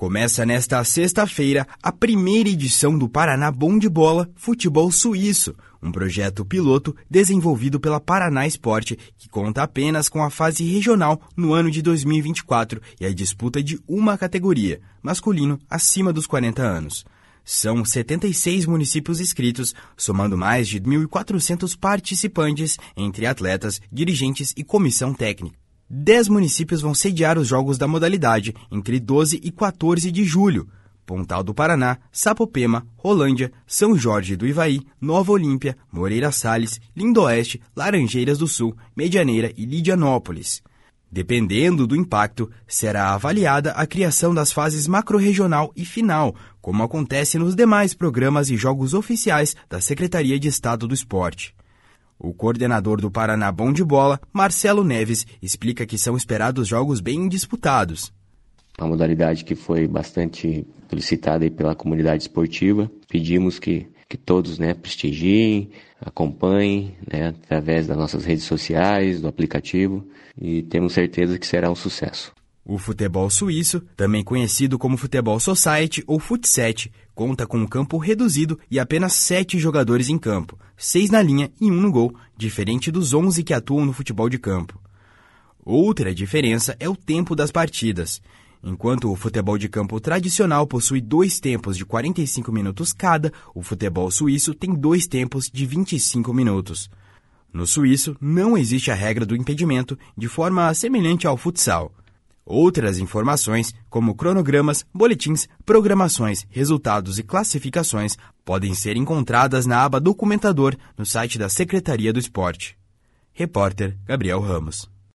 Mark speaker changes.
Speaker 1: Começa nesta sexta-feira a primeira edição do Paraná Bom de Bola Futebol Suíço, um projeto piloto desenvolvido pela Paraná Esporte, que conta apenas com a fase regional no ano de 2024 e a disputa de uma categoria, masculino acima dos 40 anos. São 76 municípios inscritos, somando mais de 1.400 participantes entre atletas, dirigentes e comissão técnica. 10 municípios vão sediar os jogos da modalidade entre 12 e 14 de julho. Pontal do Paraná, Sapopema, Rolândia, São Jorge do Ivaí, Nova Olímpia, Moreira Salles, Lindoeste, Laranjeiras do Sul, Medianeira e Lidianópolis. Dependendo do impacto, será avaliada a criação das fases macro-regional e final, como acontece nos demais programas e jogos oficiais da Secretaria de Estado do Esporte. O coordenador do Paraná Bom de Bola, Marcelo Neves, explica que são esperados jogos bem disputados.
Speaker 2: Uma modalidade que foi bastante solicitada pela comunidade esportiva. Pedimos que todos prestigiem, acompanhem através das nossas redes sociais, do aplicativo, e temos certeza que será um sucesso.
Speaker 1: O futebol suíço, também conhecido como Futebol Society ou Fut7, conta com um campo reduzido e apenas 7 jogadores em campo, 6 na linha e 1 no gol, diferente dos 11 que atuam no futebol de campo. Outra diferença é o tempo das partidas. Enquanto o futebol de campo tradicional possui 2 tempos de 45 minutos cada, o futebol suíço tem 2 tempos de 25 minutos. No suíço, não existe a regra do impedimento, de forma semelhante ao futsal. Outras informações, como cronogramas, boletins, programações, resultados e classificações, podem ser encontradas na aba Documentador no site da Secretaria do Esporte. Repórter Gabriel Ramos.